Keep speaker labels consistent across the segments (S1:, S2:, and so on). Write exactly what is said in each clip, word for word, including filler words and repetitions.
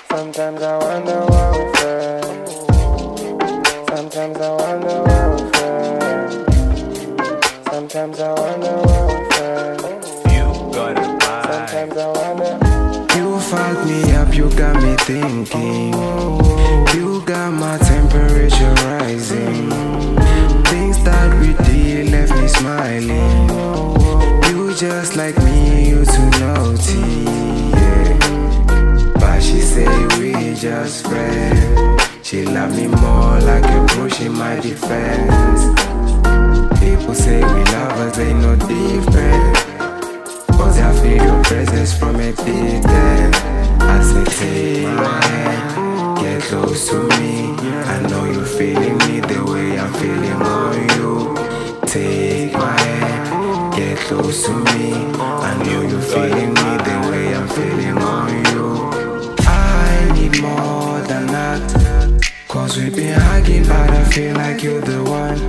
S1: Sometimes I wonder why we're friends. Sometimes I wonder why we're friends. Sometimes I wonder why we're friends.
S2: You got a vibe.
S1: Sometimes I wonder.
S3: You fucked me up, you got me thinking. You got my temperature rising. Things that we did left me smiling. You just like me, you too naughty, yeah. But she say we just friends. She love me more like a bush in my defense. People say we lovers, ain't no difference. Cause I feel your presence from a distance. I say take my hand, get close to me. I know you're feeling me the way I'm feeling on you. Take my hand, get close to me. I know you're feeling me the way I'm feeling on you. I need more than that, cause we've been hugging but I feel like you're the one.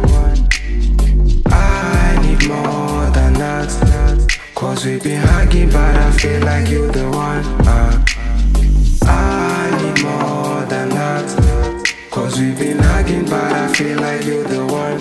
S3: I need more than that, cause we've been hugging but I feel like you're the one. uh, I need more than that, cause we've been hugging but I feel like you're the one.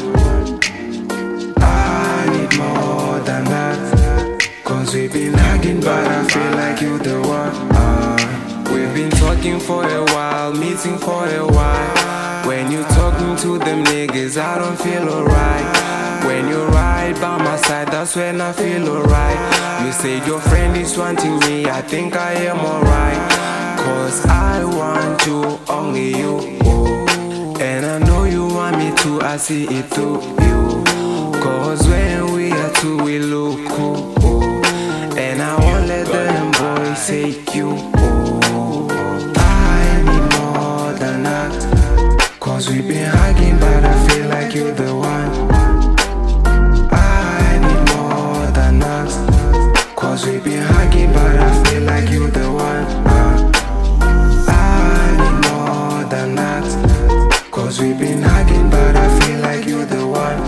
S3: I need more than that, cause we've been hugging but I feel like you're the one. uh, We've been talking for a while, meeting for a while. When you talking to them niggas I don't feel alright. When you're right by my side, that's when I feel alright. You say your friend is wanting me, I think I am alright. Cause I want you, only you, oh. And I know you want me to, I see it through you. Cause when we are two, we look cool, oh. And I won't let them boys take you, oh. I need more than that, cause we've been hugging but I feel like you're the one. Cause we've been hugging but I feel like you're the one. uh, I need more than that, cause we've been hugging but I feel like you're the one.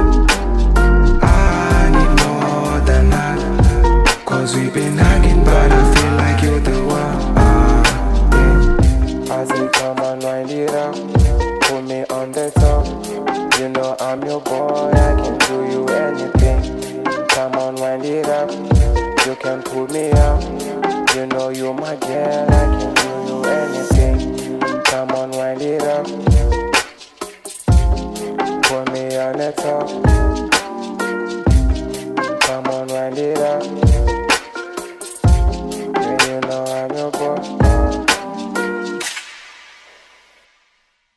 S3: I need more than that, cause we've been hugging but I feel like you're the one. uh,
S1: I say come on, wind it up, put me on the top. You know I'm your boy, I can do you anything. Come on, wind it up, you can pull me up. You know you're my girl, I can do you anything. Come on, wind it up, put me on the top. Come on, wind it up.